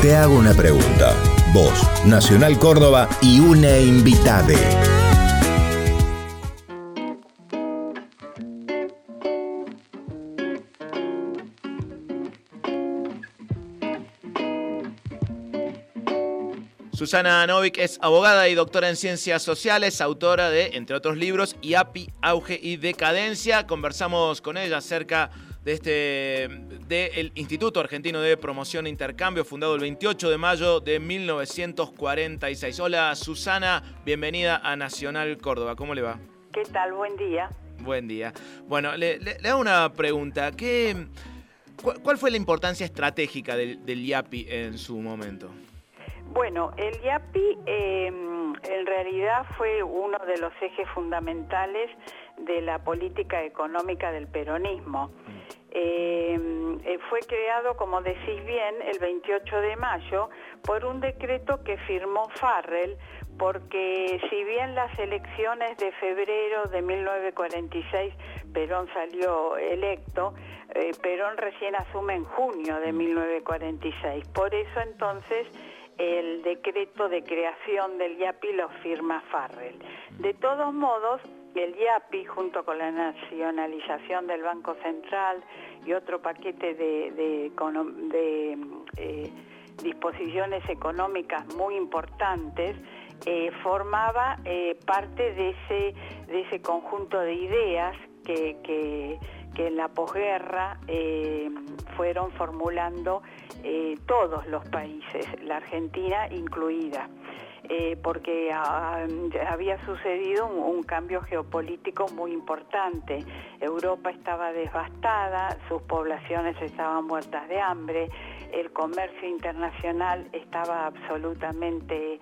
Te hago una pregunta. Voz, Nacional Córdoba y una invitade. Susana Novik es abogada y doctora en Ciencias Sociales, autora de, entre otros libros, IAPI, Auge y Decadencia. Conversamos con ella acerca del Instituto Argentino de Promoción e Intercambio, fundado el 28 de mayo de 1946. Hola Susana, bienvenida a Nacional Córdoba. ¿Cómo le va? ¿Qué tal? Buen día. Buen día. Bueno, le hago una pregunta. ¿Cuál fue la importancia estratégica del IAPI en su momento? Bueno, el IAPI en realidad fue uno de los ejes fundamentales de la política económica del peronismo. Fue creado, como decís bien, el 28 de mayo por un decreto que firmó Farrell, porque si bien las elecciones de febrero de 1946 Perón salió electo, Perón recién asume en junio de 1946. Por eso entonces el decreto de creación del IAPI lo firma Farrell. De todos modos, el IAPI, junto con la nacionalización del Banco Central y otro paquete de disposiciones económicas muy importantes, formaba parte de ese conjunto de ideas que en la posguerra fueron formulando todos los países, la Argentina incluida, porque había sucedido un cambio geopolítico muy importante. Europa estaba devastada, sus poblaciones estaban muertas de hambre, el comercio internacional estaba absolutamente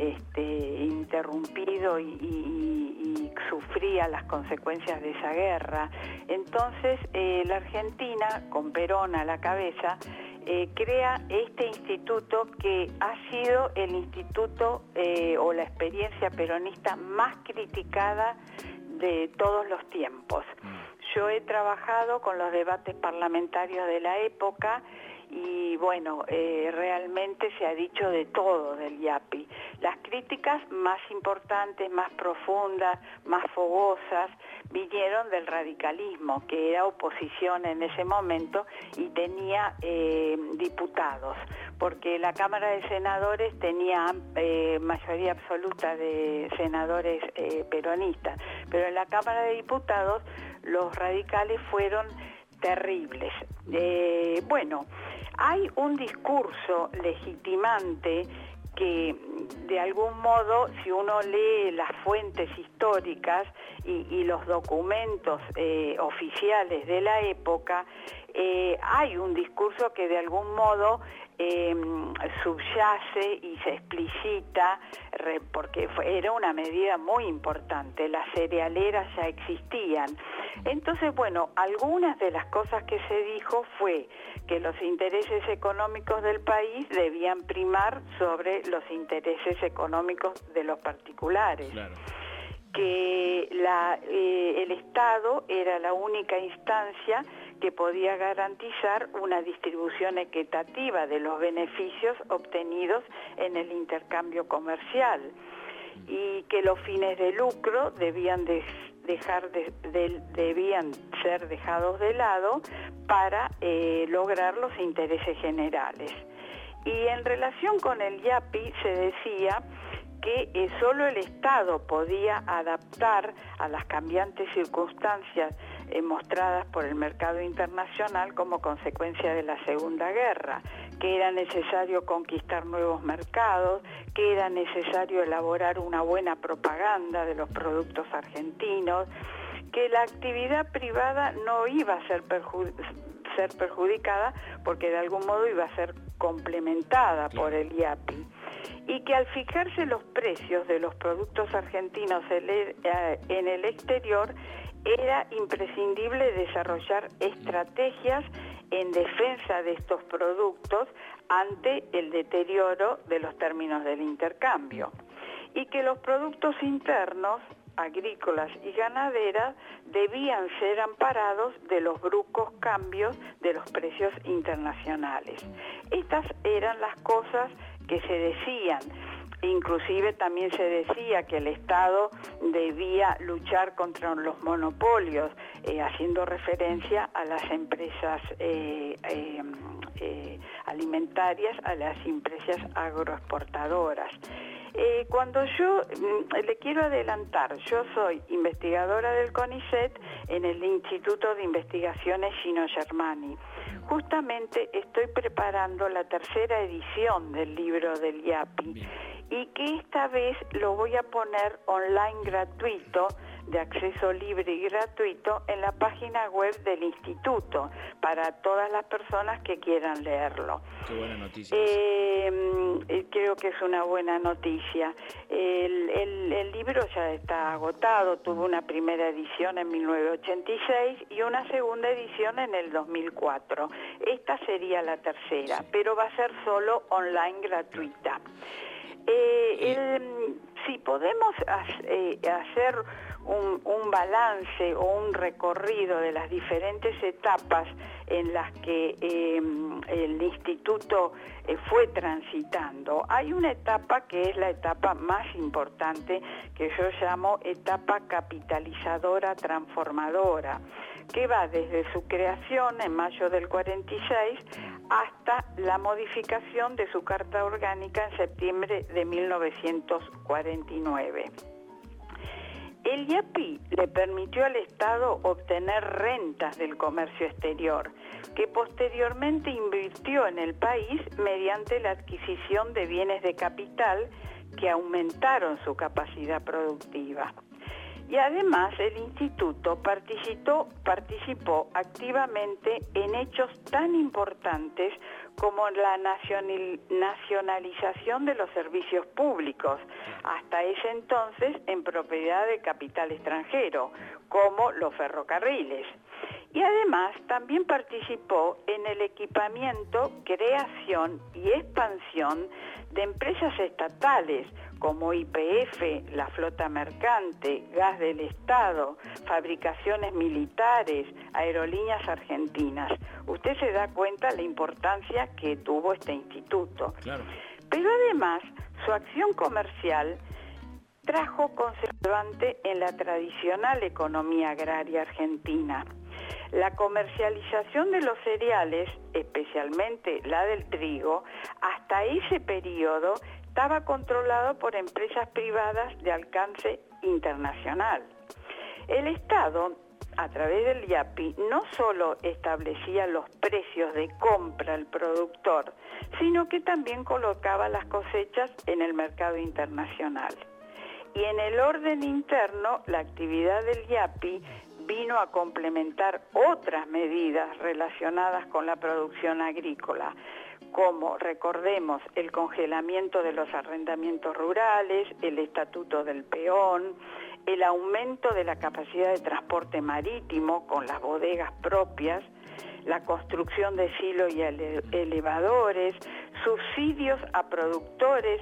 interrumpido y sufría las consecuencias de esa guerra. Entonces la Argentina, con Perón a la cabeza, crea este instituto que ha sido el instituto o la experiencia peronista más criticada de todos los tiempos. Yo he trabajado con los debates parlamentarios de la época y bueno, realmente se ha dicho de todo del IAPI. Las críticas más importantes, más profundas, más fogosas, vinieron del radicalismo, que era oposición en ese momento y tenía diputados, porque la Cámara de Senadores tenía mayoría absoluta de senadores peronistas, pero en la Cámara de Diputados los radicales fueron terribles. Bueno, hay un discurso legitimante que de algún modo, si uno lee las fuentes históricas y los documentos oficiales de la época, hay un discurso que de algún modo subyace y se explicita, porque era una medida muy importante, las cerealeras ya existían. Entonces, bueno, algunas de las cosas que se dijo fue que los intereses económicos del país debían primar sobre los intereses económicos de los particulares. Claro. Que el Estado era la única instancia que podía garantizar una distribución equitativa de los beneficios obtenidos en el intercambio comercial y que los fines de lucro debían ser dejados de lado para lograr los intereses generales. Y en relación con el IAPI se decía que solo el Estado podía adaptar a las cambiantes circunstancias mostradas por el mercado internacional como consecuencia de la Segunda Guerra, que era necesario conquistar nuevos mercados, que era necesario elaborar una buena propaganda de los productos argentinos, que la actividad privada no iba a ser perjudicada porque de algún modo iba a ser complementada por el IAPI, y que al fijarse los precios de los productos argentinos en el exterior era imprescindible desarrollar estrategias en defensa de estos productos ante el deterioro de los términos del intercambio, y que los productos internos agrícolas y ganaderas debían ser amparados de los bruscos cambios de los precios internacionales. Estas eran las cosas que se decían. Inclusive también se decía que el Estado debía luchar contra los monopolios, haciendo referencia a las empresas alimentarias, a las empresas agroexportadoras. Cuando yo le quiero adelantar, yo soy investigadora del CONICET en el Instituto de Investigaciones Gino-Germani. Justamente estoy preparando la tercera edición del libro del IAPI y que esta vez lo voy a poner online gratuito, de acceso libre y gratuito, en la página web del instituto para todas las personas que quieran leerlo. Qué buena noticia. Creo que es una buena noticia. El libro ya está agotado, tuvo una primera edición en 1986 y una segunda edición en el 2004. Esta sería la tercera, pero va a ser solo online gratuita. Si podemos hacer un balance o un recorrido de las diferentes etapas en las que el instituto fue transitando, hay una etapa que es la etapa más importante, que yo llamo etapa capitalizadora transformadora, que va desde su creación en mayo del 46 hasta la modificación de su Carta Orgánica en septiembre de 1949. El IAPI le permitió al Estado obtener rentas del comercio exterior, que posteriormente invirtió en el país mediante la adquisición de bienes de capital que aumentaron su capacidad productiva. Y además el instituto participó activamente en hechos tan importantes como la nacionalización de los servicios públicos, hasta ese entonces en propiedad de capital extranjero, como los ferrocarriles. Y además también participó en el equipamiento, creación y expansión de empresas estatales como YPF, la flota mercante, gas del Estado, fabricaciones militares, aerolíneas argentinas. Usted se da cuenta la importancia que tuvo este instituto. Claro. Pero además, su acción comercial trajo conservante en la tradicional economía agraria argentina. La comercialización de los cereales, especialmente la del trigo, hasta ese periodo estaba controlado por empresas privadas de alcance internacional. El Estado, a través del IAPI, no solo establecía los precios de compra al productor, sino que también colocaba las cosechas en el mercado internacional. Y en el orden interno, la actividad del IAPI vino a complementar otras medidas relacionadas con la producción agrícola, como, recordemos, el congelamiento de los arrendamientos rurales, el estatuto del peón, el aumento de la capacidad de transporte marítimo con las bodegas propias, la construcción de silos y elevadores, subsidios a productores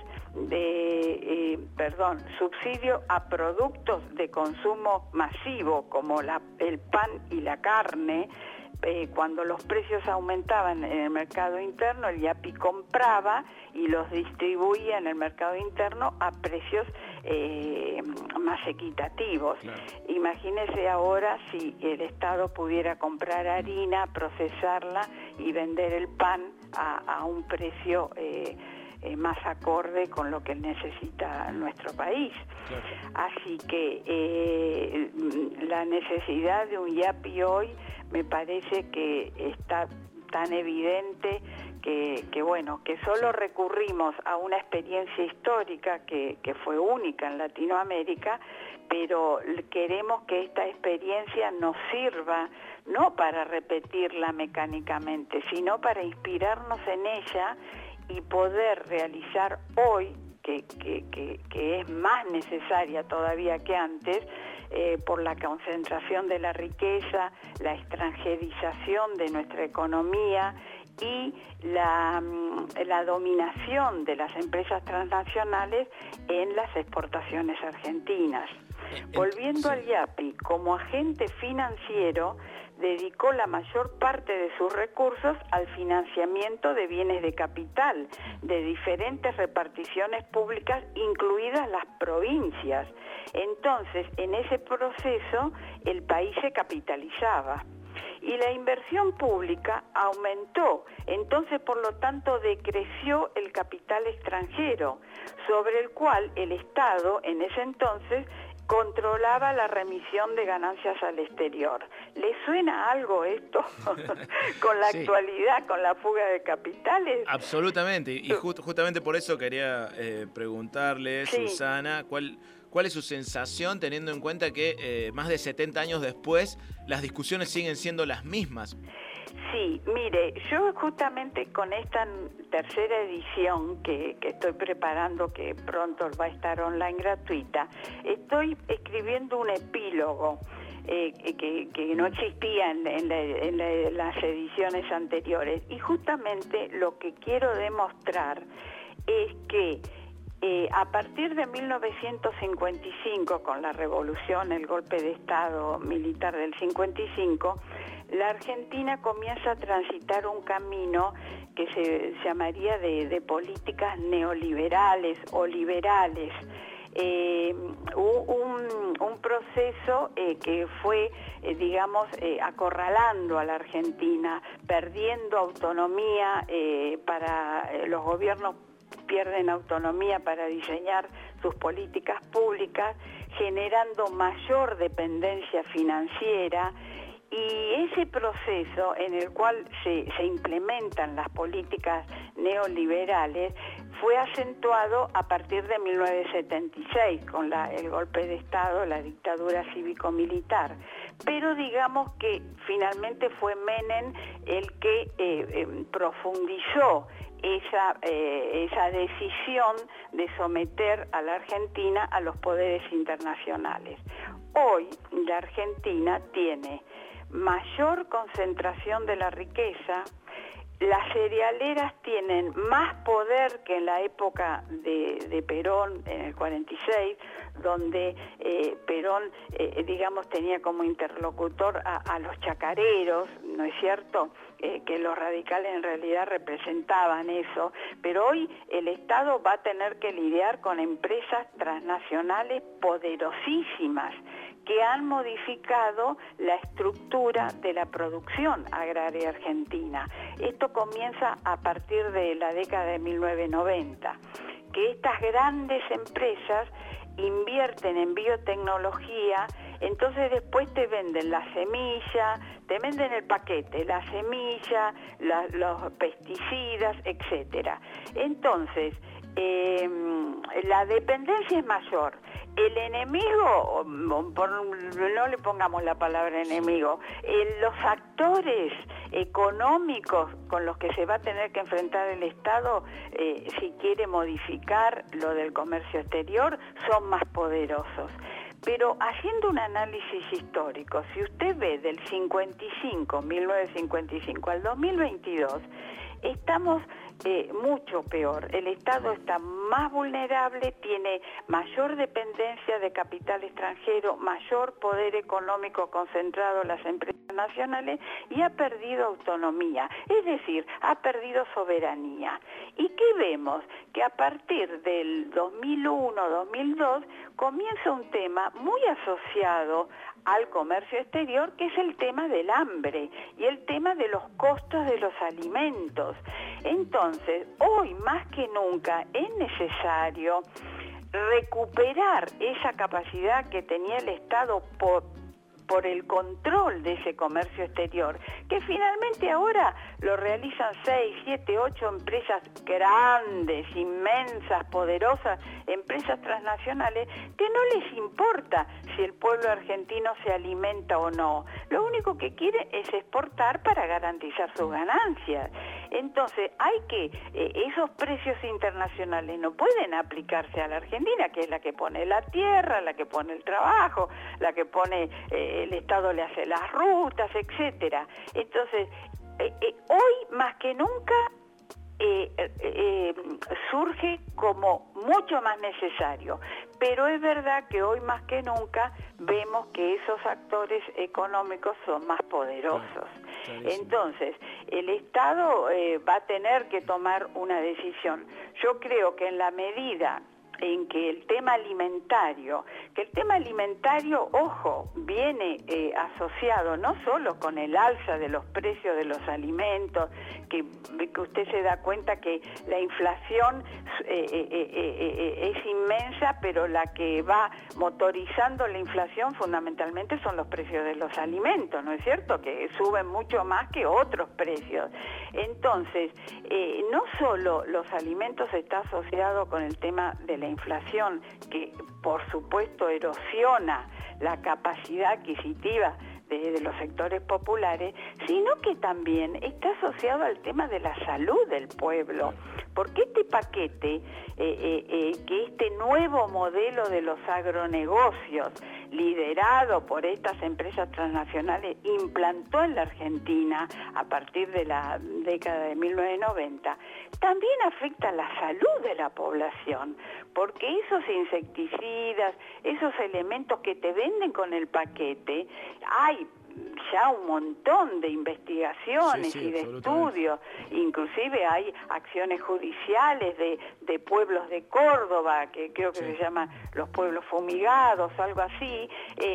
subsidio a productos de consumo masivo como el pan y la carne. Cuando los precios aumentaban en el mercado interno, el IAPI compraba y los distribuía en el mercado interno a precios más equitativos. Claro. Imagínese ahora si el Estado pudiera comprar harina, procesarla y vender el pan a un precio más acorde con lo que necesita nuestro país. Claro. Así que la necesidad de un IAPI hoy me parece que está tan evidente que solo recurrimos a una experiencia histórica que fue única en Latinoamérica, pero queremos que esta experiencia nos sirva no para repetirla mecánicamente, sino para inspirarnos en ella y poder realizar hoy, que es más necesaria todavía que antes, por la concentración de la riqueza, la extranjerización de nuestra economía y la dominación de las empresas transnacionales en las exportaciones argentinas. Volviendo al IAPI, como agente financiero, dedicó la mayor parte de sus recursos al financiamiento de bienes de capital, de diferentes reparticiones públicas, incluidas las provincias. Entonces, en ese proceso, el país se capitalizaba. Y la inversión pública aumentó, entonces por lo tanto decreció el capital extranjero, sobre el cual el Estado en ese entonces controlaba la remisión de ganancias al exterior. ¿Le suena algo esto con la actualidad, con la fuga de capitales? Absolutamente, y justamente por eso quería preguntarle, Susana, ¿cuál es su sensación teniendo en cuenta que más de 70 años después las discusiones siguen siendo las mismas? Sí, mire, yo justamente con esta tercera edición que estoy preparando, que pronto va a estar online gratuita, estoy escribiendo un epílogo que no existía en las ediciones anteriores. Y justamente lo que quiero demostrar es que a partir de 1955, con la revolución, el golpe de Estado militar del 55, la Argentina comienza a transitar un camino que se llamaría de políticas neoliberales o liberales. Un proceso que fue, acorralando a la Argentina, perdiendo autonomía para los gobiernos pierden autonomía para diseñar sus políticas públicas, generando mayor dependencia financiera, y ese proceso en el cual se implementan las políticas neoliberales fue acentuado a partir de 1976 con el golpe de Estado, la dictadura cívico-militar. Pero digamos que finalmente fue Menem el que profundizó esa decisión de someter a la Argentina a los poderes internacionales. Hoy la Argentina tiene mayor concentración de la riqueza, las cerealeras tienen más poder que en la época de Perón, en el 46, donde Perón, tenía como interlocutor a los chacareros, ¿no es cierto?, que los radicales en realidad representaban eso, pero hoy el Estado va a tener que lidiar con empresas transnacionales poderosísimas que han modificado la estructura de la producción agraria argentina. Esto comienza a partir de la década de 1990, que estas grandes empresas invierten en biotecnología, entonces después te venden la semilla, te venden el paquete, la semilla, los pesticidas, etcétera. Entonces, la dependencia es mayor. El enemigo, no le pongamos la palabra enemigo, los actores económicos con los que se va a tener que enfrentar el Estado si quiere modificar lo del comercio exterior son más poderosos. Pero haciendo un análisis histórico, si usted ve del 1955 al 2022, estamos mucho peor. El Estado está más vulnerable, tiene mayor dependencia de capital extranjero, mayor poder económico concentrado en las empresas nacionales y ha perdido autonomía, es decir, ha perdido soberanía. ¿Y qué vemos? Que a partir del 2001-2002 comienza un tema muy asociado al comercio exterior, que es el tema del hambre y el tema de los costos de los alimentos. Entonces, hoy más que nunca es necesario recuperar esa capacidad que tenía el Estado por el control de ese comercio exterior, que finalmente ahora lo realizan 6, 7, 8 empresas grandes, inmensas, poderosas, empresas transnacionales, que no les importa si el pueblo argentino se alimenta o no. Lo único que quiere es exportar para garantizar sus ganancias. Entonces, esos precios internacionales no pueden aplicarse a la Argentina, que es la que pone la tierra, la que pone el trabajo, la que pone el Estado le hace las rutas, etcétera. Entonces, hoy más que nunca surge como mucho más necesario pero es verdad que hoy más que nunca vemos que esos actores económicos son más poderosos. Entonces, el Estado va a tener que tomar una decisión. Yo creo que en la medida en que el tema alimentario, ojo, viene asociado no solo con el alza de los precios de los alimentos, que usted se da cuenta que la inflación es inmensa, pero la que va motorizando la inflación fundamentalmente son los precios de los alimentos, ¿no es cierto? Que suben mucho más que otros precios. Entonces, no solo los alimentos está asociado con el tema de la inflación, que por supuesto erosiona la capacidad adquisitiva de los sectores populares, sino que también está asociado al tema de la salud del pueblo, porque este paquete, que este nuevo modelo de los agronegocios, liderado por estas empresas transnacionales, implantó en la Argentina a partir de la década de 1990, también afecta la salud de la población, porque esos insecticidas, esos elementos que te venden con el paquete, hay ya un montón de investigaciones y de estudios, inclusive hay acciones judiciales de pueblos de Córdoba, que creo que se llaman los pueblos fumigados, algo así,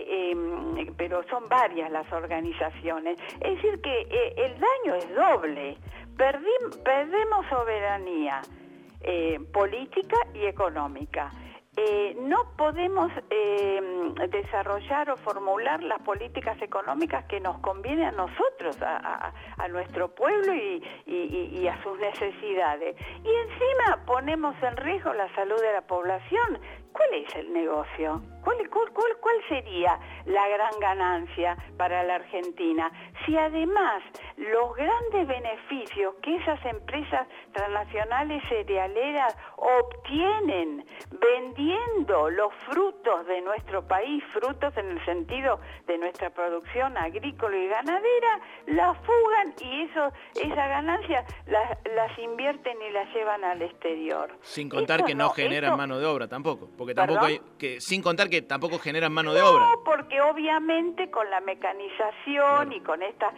pero son varias las organizaciones. Es decir que el daño es doble, perdemos soberanía política y económica. No podemos desarrollar o formular las políticas económicas que nos conviene a nosotros, a nuestro pueblo y a sus necesidades. Y encima ponemos en riesgo la salud de la población. ¿Cuál es el negocio? ¿Cuál sería la gran ganancia para la Argentina? Si además los grandes beneficios que esas empresas transnacionales cerealeras obtienen vendiendo los frutos de nuestro país, frutos en el sentido de nuestra producción agrícola y ganadera, la fugan y esa ganancia las invierten y las llevan al exterior. Sin contar que no generan mano de obra tampoco, porque tampoco sin contar que tampoco generan mano de obra. No, porque obviamente con la mecanización y con esas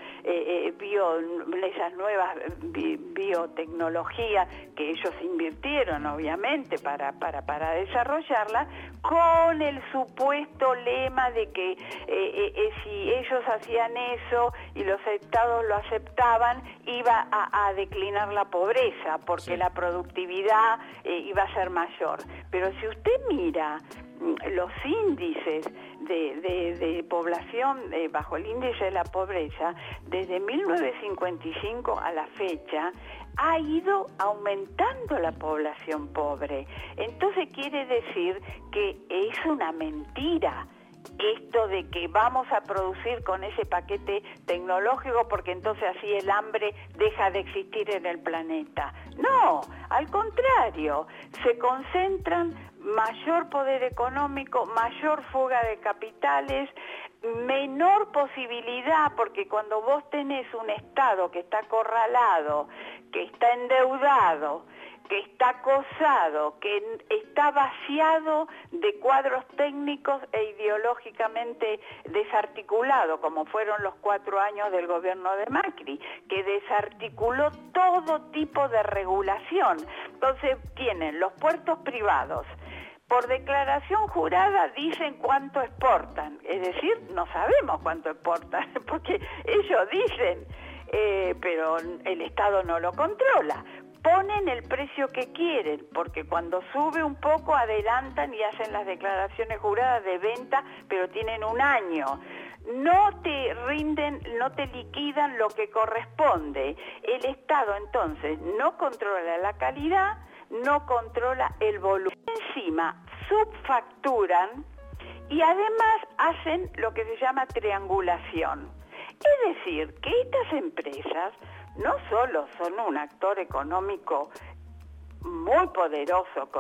nuevas biotecnologías que ellos invirtieron obviamente para desarrollarla, con el supuesto lema de que si ellos hacían eso y los estados lo aceptaban, iba a declinar la pobreza, porque la productividad iba a ser mayor. Pero si usted mira los índices de población bajo el índice de la pobreza, desde 1955 a la fecha, ha ido aumentando la población pobre. Entonces quiere decir que es una mentira esto de que vamos a producir con ese paquete tecnológico porque entonces así el hambre deja de existir en el planeta. No, al contrario, se concentran mayor poder económico, mayor fuga de capitales, menor posibilidad, porque cuando vos tenés un Estado que está acorralado, que está endeudado, que está acosado, que está vaciado de cuadros técnicos e ideológicamente desarticulado, como fueron los 4 años del gobierno de Macri, que desarticuló todo tipo de regulación. Entonces tienen los puertos privados, por declaración jurada dicen cuánto exportan, es decir, no sabemos cuánto exportan, porque ellos dicen, pero el Estado no lo controla. Ponen el precio que quieren, porque cuando sube un poco adelantan y hacen las declaraciones juradas de venta, pero tienen un año. No te rinden, no te liquidan lo que corresponde. El Estado entonces no controla la calidad, no controla el volumen. Encima subfacturan y además hacen lo que se llama triangulación. Es decir, que estas empresas no solo son un actor económico muy poderoso, con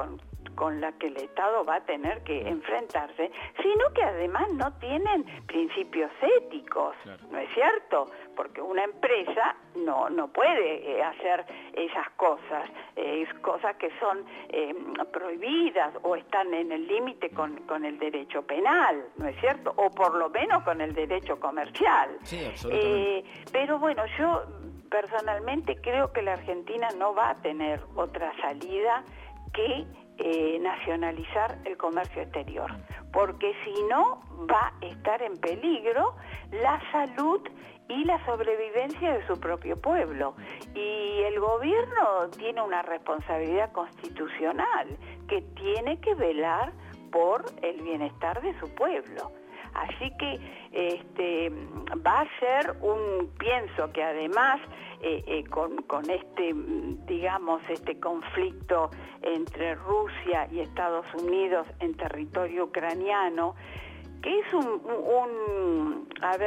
con la que el Estado va a tener que enfrentarse, sino que además no tienen principios éticos, ¿no es cierto? Porque una empresa no puede hacer esas cosas, cosas que son prohibidas o están en el límite con el derecho penal, ¿no es cierto? O por lo menos con el derecho comercial. Sí, absolutamente. Pero bueno, yo personalmente creo que la Argentina no va a tener otra salida que nacionalizar el comercio exterior, porque si no va a estar en peligro la salud y la sobrevivencia de su propio pueblo. Y el gobierno tiene una responsabilidad constitucional que tiene que velar por el bienestar de su pueblo. Así que va a ser pienso que además con este conflicto entre Rusia y Estados Unidos en territorio ucraniano, que es un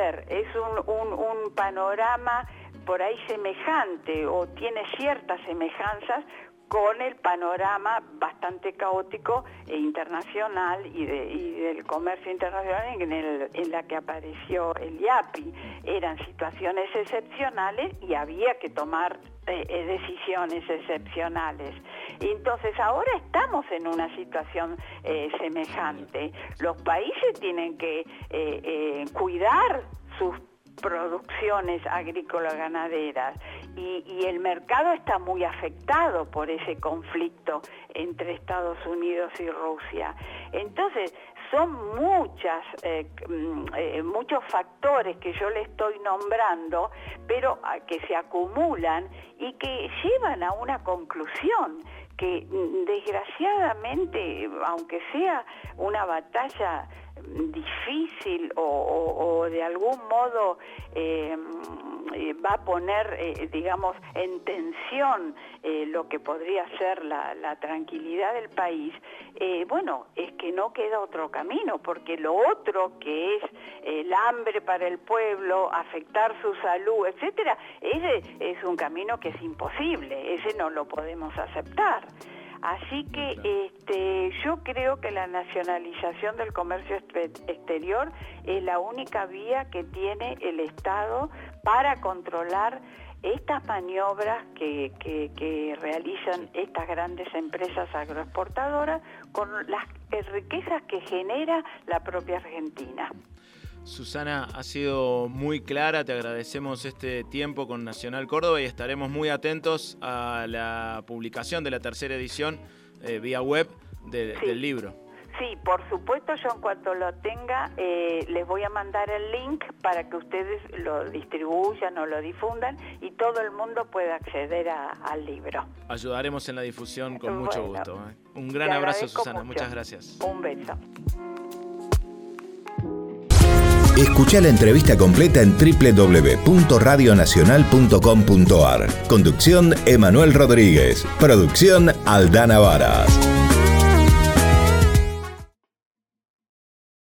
panorama por ahí semejante o tiene ciertas semejanzas con el panorama bastante caótico e internacional y del comercio internacional en la que apareció el IAPI. Eran situaciones excepcionales y había que tomar decisiones excepcionales. Entonces ahora estamos en una situación semejante. Los países tienen que cuidar sus producciones agrícolas ganaderas y el mercado está muy afectado por ese conflicto entre Estados Unidos y Rusia. Entonces son muchos factores que yo le estoy nombrando, pero que se acumulan y que llevan a una conclusión que desgraciadamente, aunque sea una batalla difícil o de algún modo va a poner, en tensión lo que podría ser la tranquilidad del país, es que no queda otro camino, porque lo otro que es el hambre para el pueblo, afectar su salud, etcétera, ese es un camino que es imposible, ese no lo podemos aceptar. Así que yo creo que la nacionalización del comercio exterior es la única vía que tiene el Estado para controlar estas maniobras que realizan estas grandes empresas agroexportadoras con las riquezas que genera la propia Argentina. Susana, ha sido muy clara, te agradecemos este tiempo con Nacional Córdoba y estaremos muy atentos a la publicación de la tercera edición vía web del libro. Sí, por supuesto, yo en cuanto lo tenga les voy a mandar el link para que ustedes lo distribuyan o lo difundan y todo el mundo pueda acceder al libro. Ayudaremos en la difusión con mucho gusto. Un gran abrazo, Susana, mucho. Muchas gracias. Un beso. Escuchá la entrevista completa en www.radionacional.com.ar. Conducción: Emanuel Rodríguez. Producción: Aldana Varas.